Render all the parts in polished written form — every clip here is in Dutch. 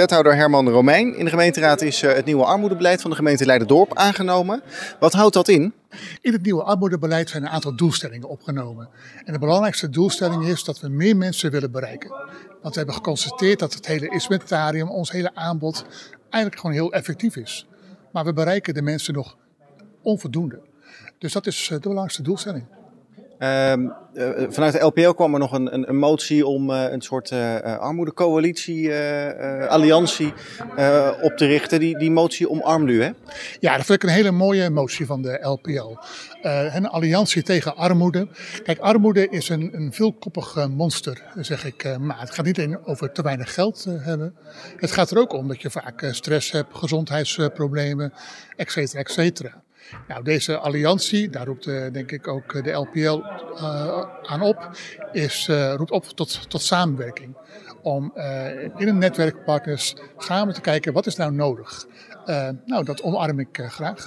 Wethouder Herman Romein. In de gemeenteraad is het nieuwe armoedebeleid van de gemeente Leiden-Dorp aangenomen. Wat houdt dat in? In het nieuwe armoedebeleid zijn een aantal doelstellingen opgenomen. En de belangrijkste doelstelling is dat we meer mensen willen bereiken. Want we hebben geconstateerd dat het hele instrumentarium, ons hele aanbod, eigenlijk gewoon heel effectief is. Maar we bereiken de mensen nog onvoldoende. Dus dat is de belangrijkste doelstelling. Vanuit de LPL kwam er nog een motie om een soort armoedecoalitie, alliantie op te richten. Die motie omarmde u, hè? Ja, dat vind ik een hele mooie motie van de LPL. Een alliantie tegen armoede. Kijk, armoede is een veelkoppig monster, zeg ik. Maar het gaat niet alleen over te weinig geld hebben. Het gaat er ook om dat je vaak stress hebt, gezondheidsproblemen, et cetera, et cetera. Nou, deze alliantie, daar roept denk ik ook de LPL aan op, roept op tot samenwerking. Om in een netwerk partners samen te kijken wat is nou nodig. Dat omarm ik graag.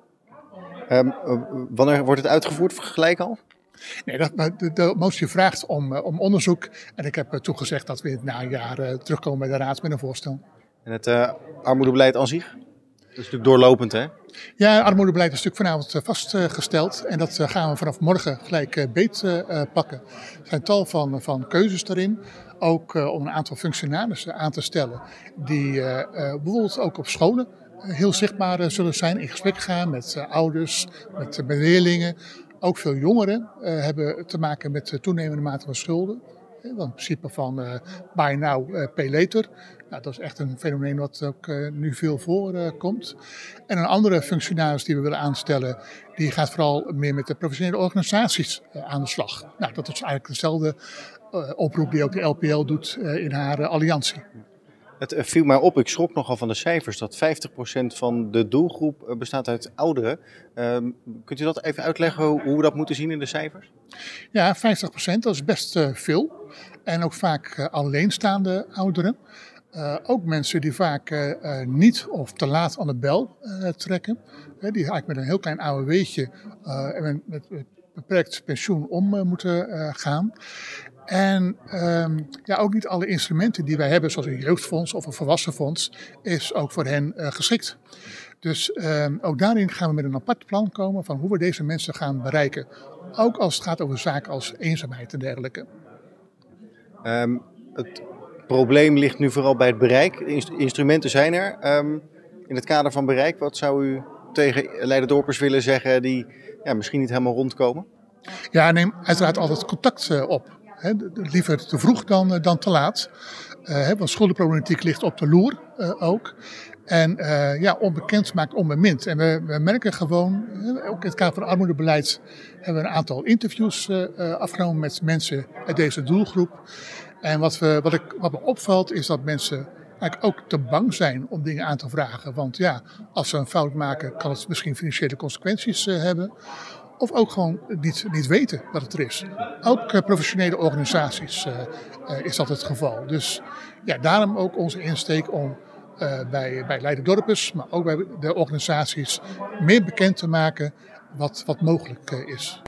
Wanneer wordt het uitgevoerd, gelijk al? Nee, de motie vraagt om onderzoek. En ik heb toegezegd dat we in het najaar terugkomen bij de raad met een voorstel. En het armoedebeleid aan zich? Dat is natuurlijk doorlopend, hè? Ja, het armoedebeleid is natuurlijk vanavond vastgesteld. En dat gaan we vanaf morgen gelijk beet pakken. Er zijn tal van keuzes daarin. Ook om een aantal functionarissen aan te stellen. Die bijvoorbeeld ook op scholen heel zichtbaar zullen zijn. In gesprek gaan met ouders, met leerlingen. Ook veel jongeren hebben te maken met toenemende mate van schulden. Want in principe van buy now, pay later. Nou, dat is echt een fenomeen wat ook nu veel voorkomt. En een andere functionaris die we willen aanstellen, die gaat vooral meer met de professionele organisaties aan de slag. Nou, dat is eigenlijk dezelfde oproep die ook de LPL doet in haar alliantie. Het viel mij op, ik schrok nogal van de cijfers, dat 50% van de doelgroep bestaat uit ouderen. Kunt u dat even uitleggen hoe we dat moeten zien in de cijfers? Ja, 50%, dat is best veel. En ook vaak alleenstaande ouderen. Ook mensen die vaak niet of te laat aan de bel trekken. Die eigenlijk met een heel klein AOW'tje en met beperkt pensioen om moeten gaan. En ook niet alle instrumenten die wij hebben, zoals een jeugdfonds of een volwassenenfonds, is ook voor hen geschikt. Dus ook daarin gaan we met een apart plan komen van hoe we deze mensen gaan bereiken. Ook als het gaat over zaken als eenzaamheid en dergelijke. Het probleem ligt nu vooral bij het bereik. De instrumenten zijn er. In het kader van bereik, wat zou u tegen Leiden-Dorpers willen zeggen die misschien niet helemaal rondkomen? Ja, neem uiteraard altijd contact op. Liever te vroeg dan te laat. Want schuldenproblematiek ligt op de loer ook. En onbekend maakt onbemind. En we merken gewoon, ook in het kader van het armoedebeleid hebben we een aantal interviews afgenomen met mensen uit deze doelgroep. En wat me opvalt is dat mensen eigenlijk ook te bang zijn om dingen aan te vragen. Want ja, als ze een fout maken kan het misschien financiële consequenties hebben. Of ook gewoon niet weten dat het er is. Ook professionele organisaties is dat het geval. Dus ja, daarom ook onze insteek om bij Leiden-Dorpers, maar ook bij de organisaties meer bekend te maken wat mogelijk is.